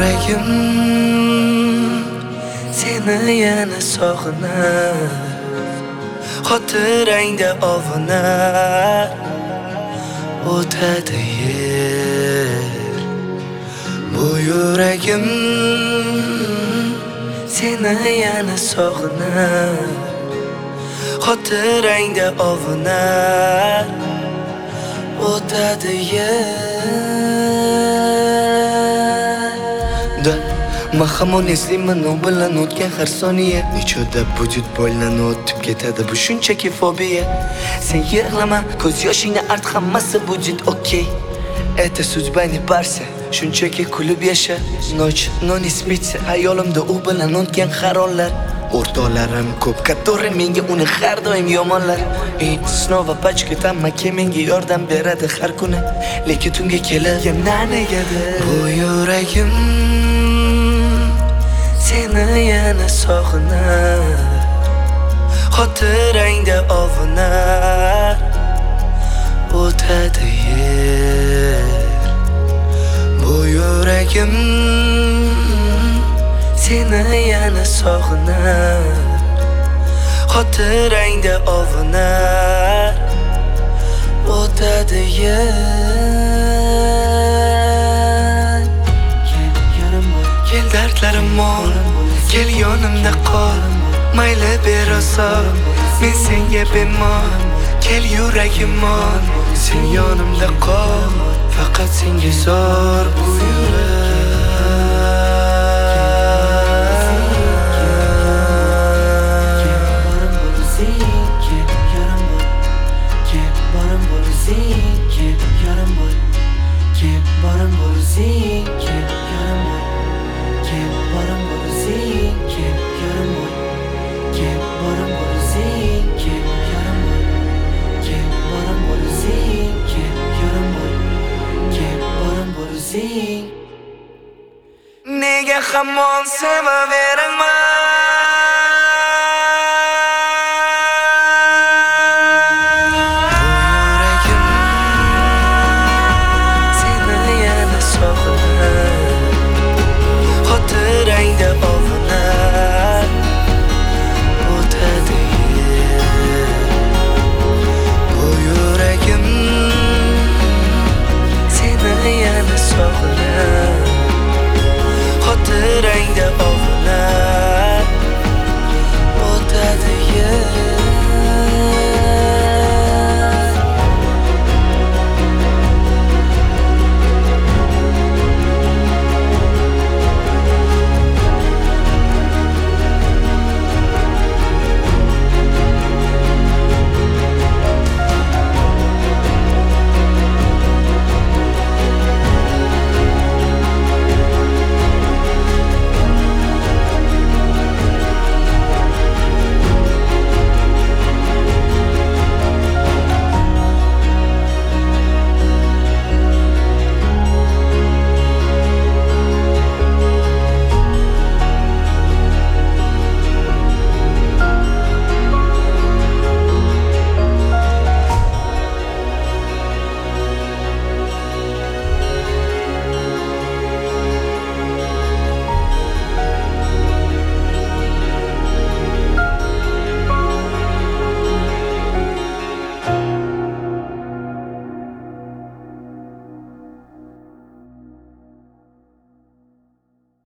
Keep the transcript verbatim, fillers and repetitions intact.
yuragim seni yana sog'inar, xotirangda ovunar, o'tadi yer. Bu yuragim seni yana sog'inar, xotirangda ovunar, o'tadi yer. Men hamon eslayman u bilan o'tgan har soniya, nechoda vujud bo'ylanib o'tib ketadi bu shunchaki fobiya. Sen yig'lama, ko'z yoshingni art, hammasi vujud okey. Это судьба не парься, shunchaki kulib yasha. Noch, no не спится, hayolimda u bilan o'tgan har onlar. O'rtoqlarim ko'p, который menga uni har doim yomonlar. Ey, snova pachka tamaki menga yordam beradi har kuni, lekin tunga kelib yana negadir bu yuragim seni yana sog'inar, xotirangda ovunar, o'tadi yer. Bu yuragim seni yana sog'inar, xotirangda ovunar, o'tadi yer. Kel dardlarim mol, kel yonimda qol, mayli berosa, men senga bemor. Kel yuragim mol, sen yonimda qol, faqat senga zor bu yurak. Nega hamon sevaveraman?